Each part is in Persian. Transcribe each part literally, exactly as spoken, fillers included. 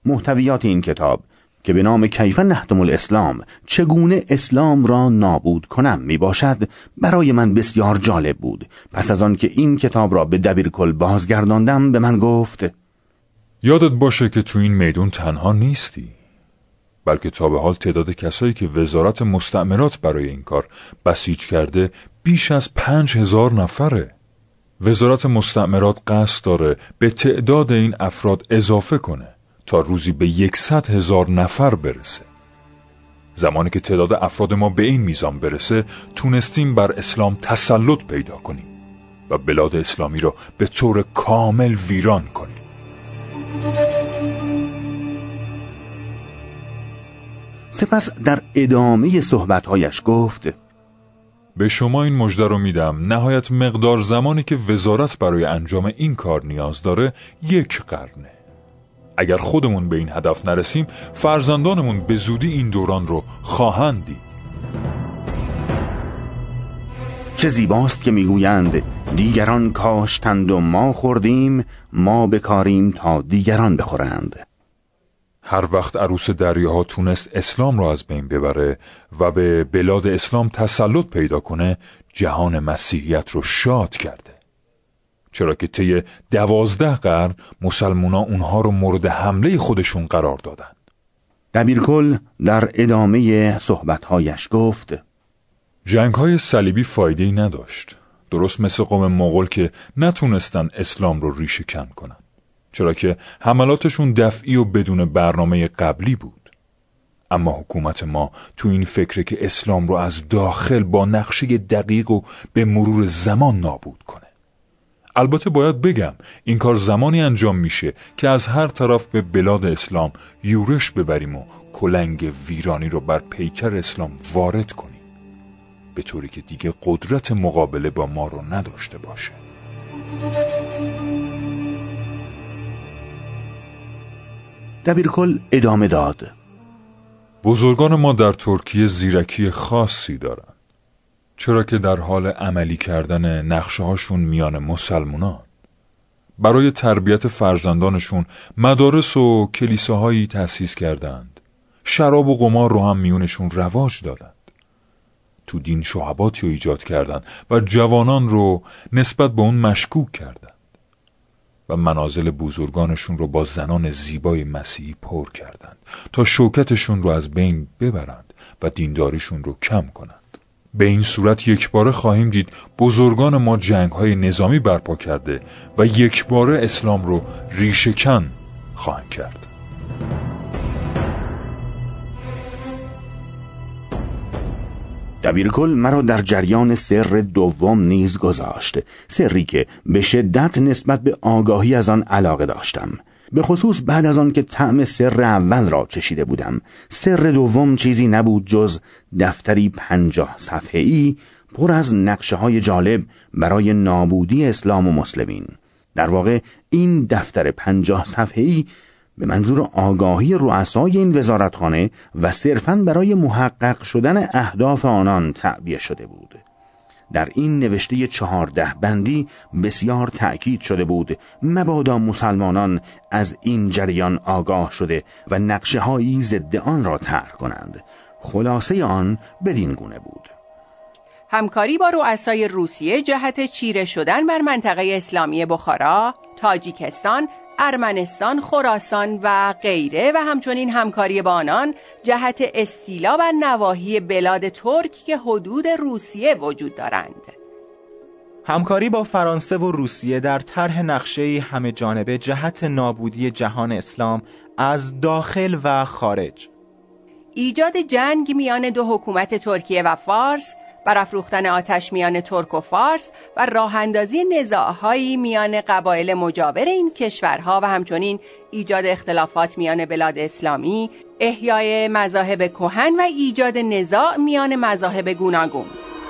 محتویات این کتاب که به نام کیف نهدم الاسلام، چگونه اسلام را نابود کنم می باشد، برای من بسیار جالب بود. پس از آن که این کتاب را به دبیرکل بازگرداندم به من گفت: یادت باشه که تو این میدون تنها نیستی، بلکه تا به حال تعداد کسایی که وزارت مستعمرات برای این کار بسیج کرده بیش از پنج هزار نفره. وزارت مستعمرات قصد داره به تعداد این افراد اضافه کنه تا روزی به یکصد هزار نفر برسه. زمانی که تعداد افراد ما به این میزان برسه، تونستیم بر اسلام تسلط پیدا کنیم و بلاد اسلامی را به طور کامل ویران کنیم. سپس در ادامه صحبت‌هایش گفت: به شما این مژده رو میدم نهایت مقدار زمانی که وزارت برای انجام این کار نیاز داره یک قرنه. اگر خودمون به این هدف نرسیم، فرزندانمون به زودی این دوران رو خواهند دید. چه زیباست که میگویند دیگران کاشتند و ما خوردیم، ما بکاریم تا دیگران بخورند. هر وقت عروس دریاها تونست اسلام را از بین ببره و به بلاد اسلام تسلط پیدا کنه، جهان مسیحیت رو شاد کرده. چرا که طی دوازده قرن مسلمونا اونها رو مورد حمله خودشون قرار دادن. دبیرکل در ادامه صحبت‌هایش گفت: جنگ‌های صلیبی فایده‌ای نداشت، درست مثل قوم مغول که نتونستن اسلام رو ریشه کن کنن، چرا که حملاتشون دفعی و بدون برنامه قبلی بود. اما حکومت ما تو این فکره که اسلام رو از داخل با نقشه دقیق و به مرور زمان نابود کنه. البته باید بگم این کار زمانی انجام میشه که از هر طرف به بلاد اسلام یورش ببریم و کلنگ ویرانی رو بر پیکر اسلام وارد کنیم، به طوری که دیگه قدرت مقابله با ما رو نداشته باشه. دبیرکل ادامه داد: بزرگان ما در ترکیه زیرکی خاصی دارن، چرا که در حال عملی کردن نقشه هاشون میان مسلمانان. برای تربیت فرزندانشون مدارس و کلیساهایی تأسیس کردند. شراب و قمار رو هم میونشون رواج دادند. تو دین شعباتی رو ایجاد کردند و جوانان رو نسبت به اون مشکوک کردند و منازل بزرگانشون رو با زنان زیبای مسیحی پر کردند تا شوکتشون رو از بین ببرند و دینداریشون رو کم کنند. به این صورت یک باره خواهیم دید بزرگان ما جنگ‌های نظامی برپا کرده و یک باره اسلام رو ریشه کن خواهند کرد. دبیرکل مرا در جریان سر دوم نیز گذاشت، سری که به شدت نسبت به آگاهی از آن علاقه داشتم، به خصوص بعد از آن که طعم سر اول را چشیده بودم. سر دوم چیزی نبود جز دفتری پنجاه صفحه‌ای پر از نقشه های جالب برای نابودی اسلام و مسلمین. در واقع این دفتر پنجاه صفحه‌ای به منظور آگاهی رؤسای این وزارتخانه و صرفاً برای محقق شدن اهداف آنان تعبیه شده بود. در این نوشته چهارده بندی بسیار تأکید شده بود مبادا مسلمانان از این جریان آگاه شده و نقشه هایی ضد آن را طرح کنند. خلاصه آن بدین گونه بود: همکاری با رؤسای روسیه جهت چیره شدن بر منطقه اسلامی بخارا، تاجیکستان، ارمنستان، خراسان و غیره، و همچنین همکاری با آنان جهت استیلا بر نواحی بلاد ترک که حدود روسیه وجود دارند. همکاری با فرانسه و روسیه در طرح نقشه همه جانبه جهت نابودی جهان اسلام از داخل و خارج. ایجاد جنگ میان دو حکومت ترکیه و فارس، برافروختن آتش میان ترک و فارس و راه اندازی نزاع‌هایی میان قبایل مجاور این کشورها و همچنین ایجاد اختلافات میان بلاد اسلامی، احیای مذاهب کهن و ایجاد نزاع میان مذاهب گوناگون.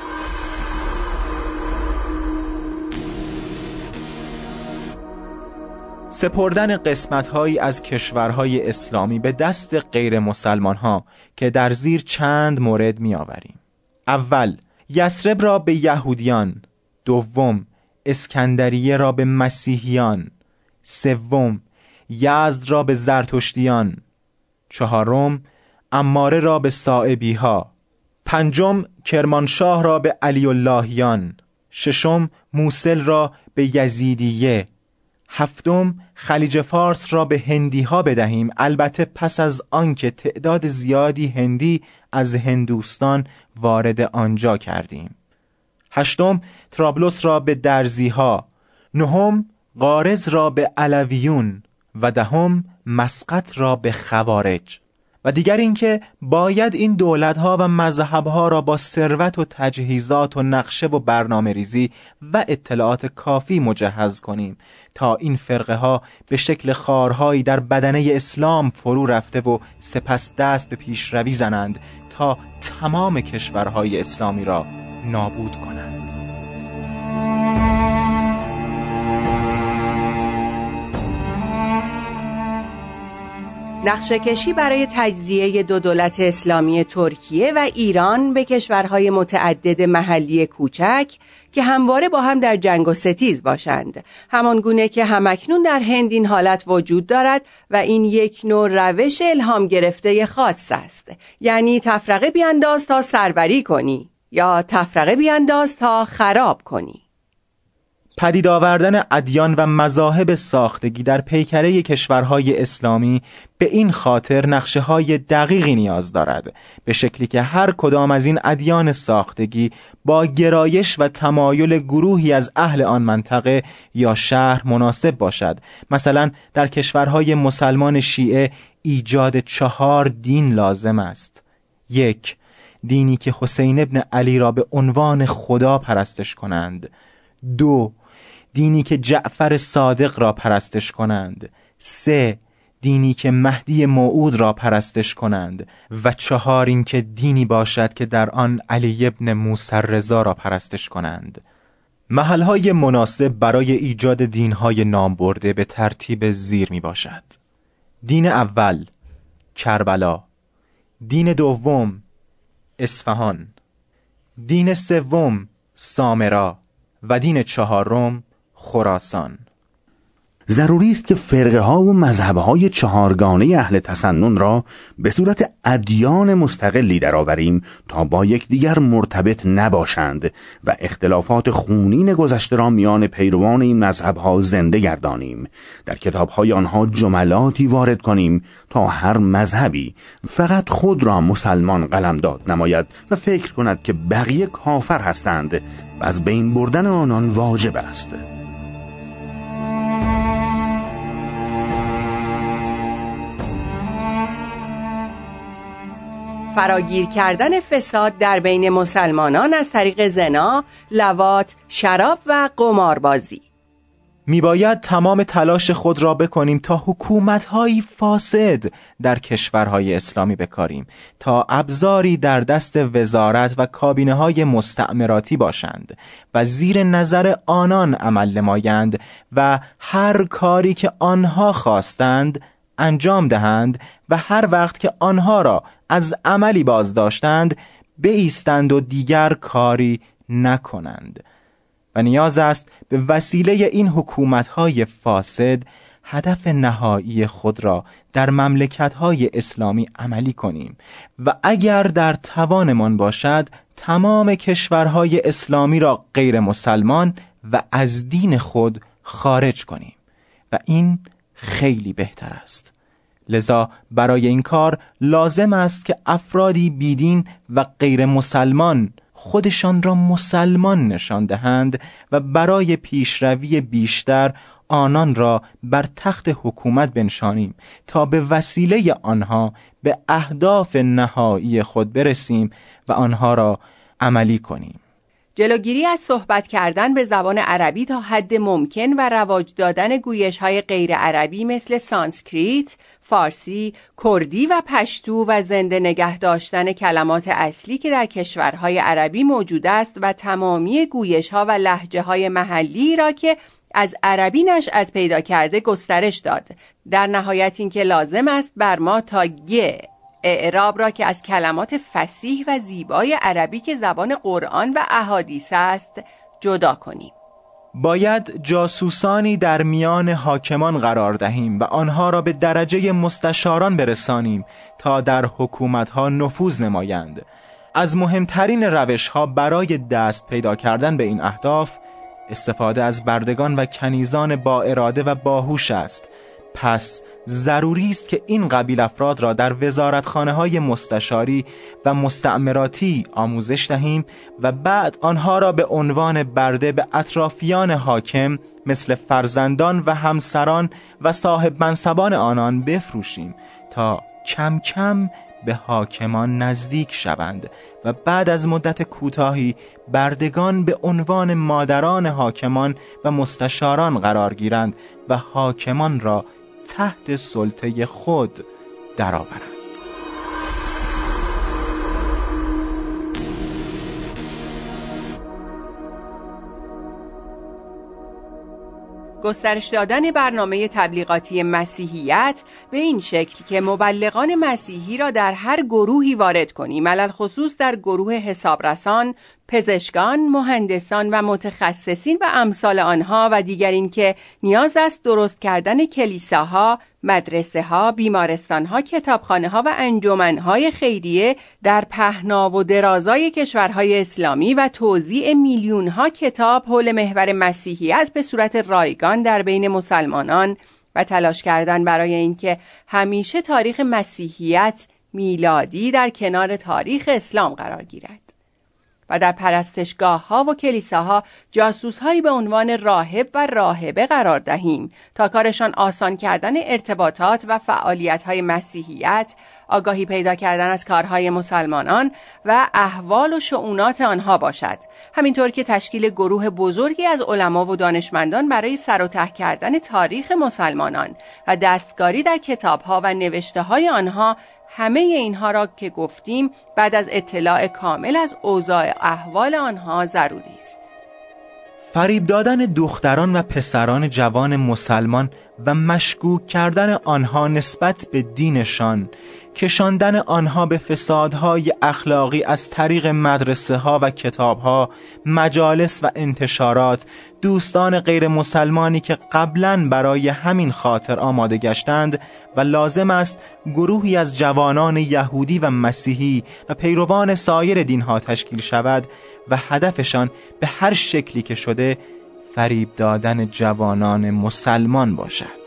سپردن قسمت‌هایی از کشورهای اسلامی به دست غیر مسلمان‌ها که در زیر چند مورد می‌آوریم. اول، یثرب را به یهودیان. دوم، اسکندریه را به مسیحیان. سوم، یزد را به زرتشتیان. چهارم عماره را به صائبی ها. پنجم کرمانشاه را به علی اللهیان. ششم موصل را به یزیدیه. هفتم خلیج فارس را به هندی ها بدهیم، البته پس از آنکه تعداد زیادی هندی از هندوستان وارد آنجا کردیم. هشتم طرابلس را به درزی ها. نهم قارز را به علویون و دهم مسقط را به خوارج. و دیگر اینکه باید این دولت‌ها و مذهب‌ها را با ثروت و تجهیزات و نقشه و برنامه ریزی و اطلاعات کافی مجهز کنیم تا این فرقه ها به شکل خارهایی در بدنه اسلام فرو رفته و سپس دست به پیشروی زنند تا تمام کشورهای اسلامی را نابود کنند. نقشه کشی برای تجزیه دو دولت اسلامی ترکیه و ایران به کشورهای متعدد محلی کوچک که همواره با هم در جنگ و ستیز باشند، همان گونه که همکنون در هند این حالت وجود دارد و این یک نوع روش الهام گرفته خاص است. یعنی تفرقه بیانداز تا سربری کنی یا تفرقه بیانداز تا خراب کنی. پدید آوردن ادیان و مذاهب ساختگی در پیکره کشورهای اسلامی به این خاطر نقشه‌های دقیقی نیاز دارد، به شکلی که هر کدام از این ادیان ساختگی با گرایش و تمایل گروهی از اهل آن منطقه یا شهر مناسب باشد. مثلا در کشورهای مسلمان شیعه ایجاد چهار دین لازم است. یک، دینی که حسین ابن علی را به عنوان خدا پرستش کنند. دو، دینی که جعفر صادق را پرستش کنند. سه، دینی که مهدی موعود را پرستش کنند. و چهار، این که دینی باشد که در آن علی ابن موسی رضا را پرستش کنند. محلهای مناسب برای ایجاد دینهای نام برده به ترتیب زیر می باشد: دین اول کربلا، دین دوم اصفهان، دین سوم سامرا و دین چهارم خراسان. ضروری است که فرقه ها و مذهب های چهارگانه اهل تسنن را به صورت ادیان مستقلی درآوریم تا با یکدیگر مرتبط نباشند و اختلافات خونین گذشته را میان پیروان این مذهب ها زنده گردانیم. در کتاب های آنها جملاتی وارد کنیم تا هر مذهبی فقط خود را مسلمان قلمداد نماید و فکر کند که بقیه کافر هستند و از بین بردن آنان واجب است. فراگیر کردن فساد در بین مسلمانان از طریق زنا، لواط، شراب و قماربازی. میباید تمام تلاش خود را بکنیم تا حکومت‌های فاسد در کشورهای اسلامی بکاریم تا ابزاری در دست وزارت و کابینه‌های مستعمراتی باشند و زیر نظر آنان عمل نمایند و هر کاری که آنها خواستند انجام دهند و هر وقت که آنها را از عملی باز داشتند بایستند و دیگر کاری نکنند. و نیاز است به وسیله این حکومت‌های فاسد هدف نهایی خود را در مملکت‌های اسلامی عملی کنیم و اگر در توانمان باشد تمام کشورهای اسلامی را غیر مسلمان و از دین خود خارج کنیم و این خیلی بهتر است. لذا برای این کار لازم است که افرادی بیدین و غیر مسلمان خودشان را مسلمان نشان دهند و برای پیشروی بیشتر آنان را بر تخت حکومت بنشانیم تا به وسیله آنها به اهداف نهایی خود برسیم و آنها را عملی کنیم. جلوگیری از صحبت کردن به زبان عربی تا حد ممکن و رواج دادن گویش‌های غیر عربی مثل سانسکریت، فارسی، کردی و پشتو و زنده نگه داشتن کلمات اصلی که در کشورهای عربی موجود است و تمامی گویش‌ها و لهجه‌های محلی را که از عربی نشأت پیدا کرده گسترش داد. در نهایت این که لازم است بر ما تا گ اعراب را که از کلمات فصیح و زیبای عربی که زبان قرآن و احادیث است جدا کنیم. باید جاسوسانی در میان حاکمان قرار دهیم و آنها را به درجه مستشاران برسانیم تا در حکومتها نفوذ نمایند. از مهمترین روش‌ها برای دست پیدا کردن به این اهداف استفاده از بردگان و کنیزان با اراده و باهوش است. پس ضروری است که این قبیل افراد را در وزارتخانه‌های مستشاری و مستعمراتی آموزش دهیم و بعد آنها را به عنوان برده به اطرافیان حاکم مثل فرزندان و همسران و صاحب منصبان آنان بفروشیم تا کم کم به حاکمان نزدیک شوند و بعد از مدت کوتاهی بردگان به عنوان مادران حاکمان و مستشاران قرار گیرند و حاکمان را تحت سلطه خود درآورند. گسترش دادن برنامه تبلیغاتی مسیحیت به این شکل که مبلغان مسیحی را در هر گروهی وارد کنیم، علل خصوص در گروه حسابرسان، پزشکان، مهندسان و متخصصین و امثال آنها، و دیگر این که نیاز است درست کردن کلیساها، مدرسه ها، بیمارستان ها، کتابخانه ها و انجمن های خیریه در پهنا و درازای کشورهای اسلامی و توزیع میلیون ها کتاب حول محور مسیحیت به صورت رایگان در بین مسلمانان و تلاش کردن برای اینکه همیشه تاریخ مسیحیت میلادی در کنار تاریخ اسلام قرار گیرد. و در پرستشگاه ها و کلیساها جاسوس هایی به عنوان راهب و راهبه قرار دهیم تا کارشان آسان کردن ارتباطات و فعالیت های مسیحیت، آگاهی پیدا کردن از کارهای مسلمانان و احوال و شؤونات آنها باشد. همینطور که تشکیل گروه بزرگی از علما و دانشمندان برای سر و ته کردن تاریخ مسلمانان و دستکاری در کتاب ها و نوشته های آنها. همه اینها را که گفتیم بعد از اطلاع کامل از اوضاع احوال آنها ضروری است. فریب دادن دختران و پسران جوان مسلمان و مشکوک کردن آنها نسبت به دینشان، کشاندن آنها به فسادهای اخلاقی از طریق مدرسه ها و کتاب ها، مجالس و انتشارات، دوستان غیر مسلمانی که قبلاً برای همین خاطر آماده گشتند و لازم است گروهی از جوانان یهودی و مسیحی و پیروان سایر دینها تشکیل شود و هدفشان به هر شکلی که شده فریب دادن جوانان مسلمان باشد.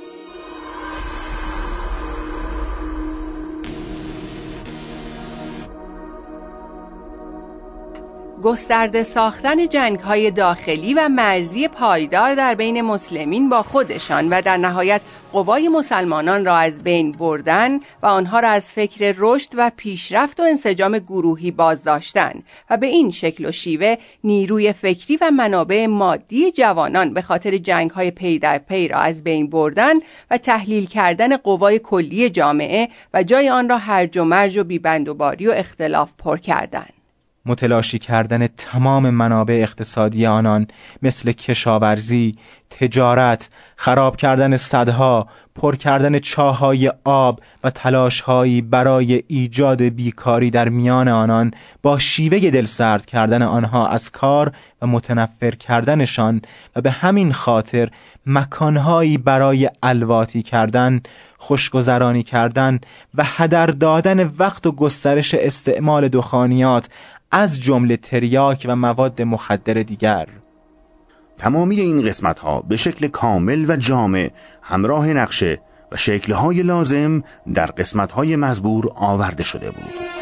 گسترده ساختن جنگ‌های داخلی و مرزی پایدار در بین مسلمین با خودشان و در نهایت قوای مسلمانان را از بین بردن و آنها را از فکر رشد و پیشرفت و انسجام گروهی بازداشتن و به این شکل و شیوه نیروی فکری و منابع مادی جوانان به خاطر جنگ‌های پی در پی را از بین بردن و تحلیل کردن قوای کلی جامعه و جای آن را هرج و مرج و بی‌بندوباری و اختلاف پر کردن. متلاشی کردن تمام منابع اقتصادی آنان مثل کشاورزی، تجارت، خراب کردن سدها، پر کردن چاهای آب و تلاشهایی برای ایجاد بیکاری در میان آنان با شیوه دلسرد کردن آنها از کار و متنفر کردنشان و به همین خاطر مکانهایی برای الواتی کردن، خوشگذرانی کردن و هدر دادن وقت و گسترش استعمال دخانیات از جمله تریاک و مواد مخدر دیگر. تمامی این قسمت ها به شکل کامل و جامع همراه نقشه و شکل‌های لازم در قسمت‌های مزبور آورده شده بود.